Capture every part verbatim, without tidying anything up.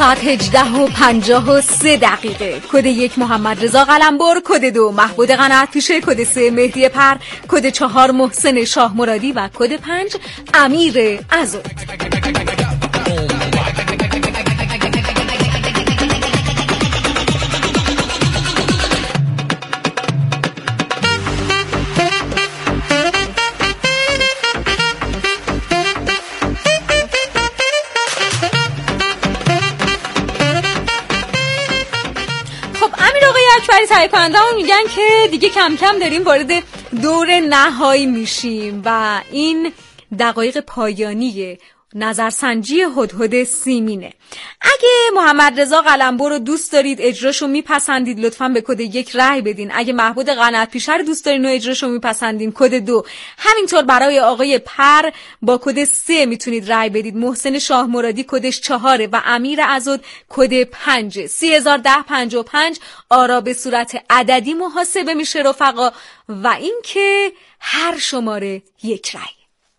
ساعت هجده و پنجاه و سه دقیقه. کد یک محمد رضا قلمبر، کد دو محبود قناعت پیشه، کد سه مهدی پر، کد چهار محسن شاه مرادی و کد پنج امیر عزوز. تهیه کننده ها میگن که دیگه کم کم داریم وارد دور نهایی میشیم و این دقایق پایانی نظرسنجی هدهد سیمینه. اگه محمد رضا قلمبر رو دوست دارید، اجراشو میپسندید، لطفاً به کد یک رای بدین. اگه محبود قناعت پیشه رو دوست دارین و اجراشو میپسندین، کد دو. همینطور برای آقای پر با کد سه میتونید رای بدید. محسن شاه مرادی کدش چهاره و امیر عزوز کد پنج. سی هزار ده پنج و پنج آرا به صورت عددی محاسبه میشه رفقا و این که هر شماره یک رای.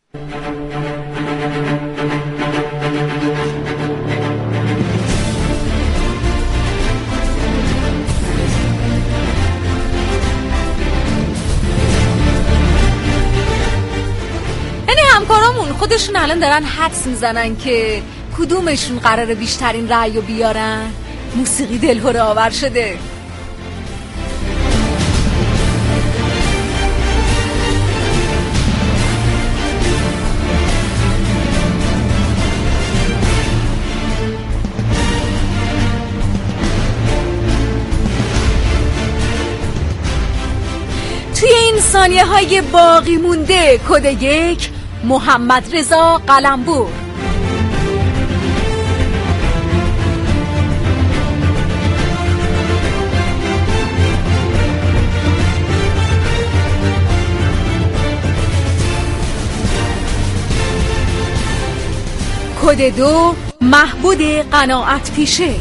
همکارامون خودشون الان دارن حدس میزنن که کدومشون قراره بیشترین رأی رو بیارن. موسیقی دلهره آور شده. توی این ثانیه های باقی مونده کد یک محمد رضا قلمبر، کد دو محبود قناعت پیشه،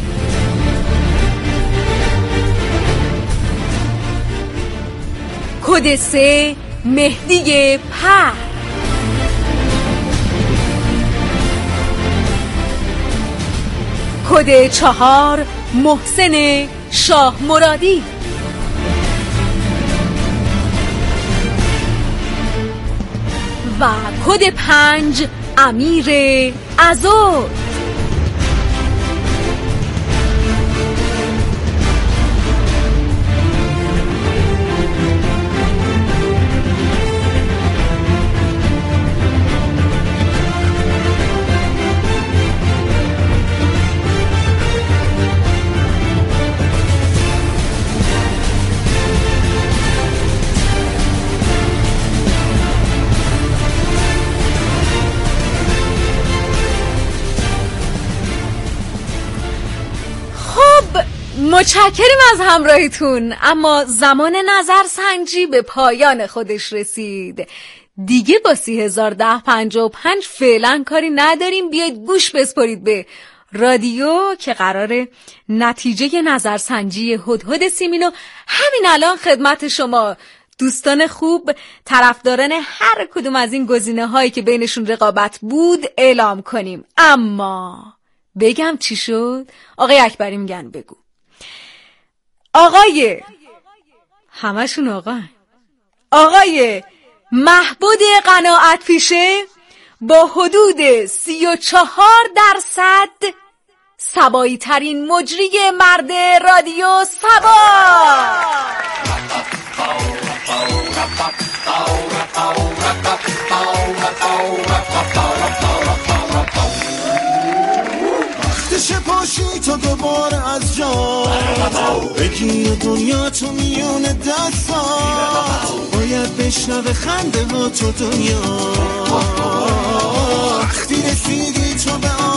کد سه مهدی پر، کد چهار محسن شاه مرادی، و کد پنج امیر عزوز. متشکریم از همراهیتون. اما زمان نظرسنجی به پایان خودش رسید. دیگه با سی هزار ده پنج و پنج فعلا کاری نداریم. بیاید گوش بسپارید به رادیو که قراره نتیجه نظرسنجی هدهد سیمینو همین الان خدمت شما دوستان خوب، طرفداران هر کدوم از این گزینه هایی که بینشون رقابت بود اعلام کنیم. اما بگم چی شد؟ آقای اکبری میگن بگو. آقای همشون آقا آقای محبود قناعت پیشه با حدود سی و چهار درصد سبایی ترین مجری مرد رادیو سبا. پاشی تا دوباره از جا بگیر دنیا تو میون دستا، باید بشنوه خنده ها تو دنیا. وقتی رسیدی تو به